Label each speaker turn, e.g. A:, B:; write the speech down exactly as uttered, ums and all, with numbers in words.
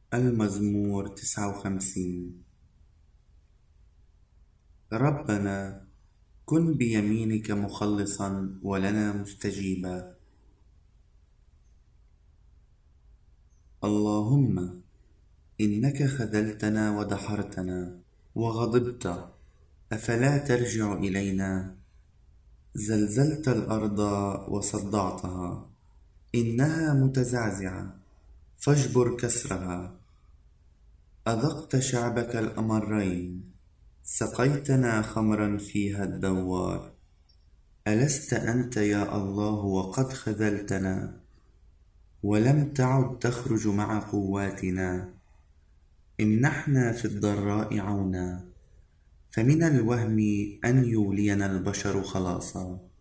A: المزمور تسعة وخمسين. ربنا، كن بيمينك مخلصا ولنا مستجيبا. اللهم، إنك خذلتنا ودحرتنا وغضبت، أفلا ترجع إلينا؟ زلزلت الأرض وصدعتها، إنها متزعزعة، فاجبر كسرها. أذقت شعبك الأمرين، سقيتنا خمرا فيها الدوار. ألست أنت يا الله وقد خذلتنا، ولم تعد تخرج مع قواتنا؟ امنحنا في الضراء عونا، فمن الوهم أن يولينا البشر خلاصا.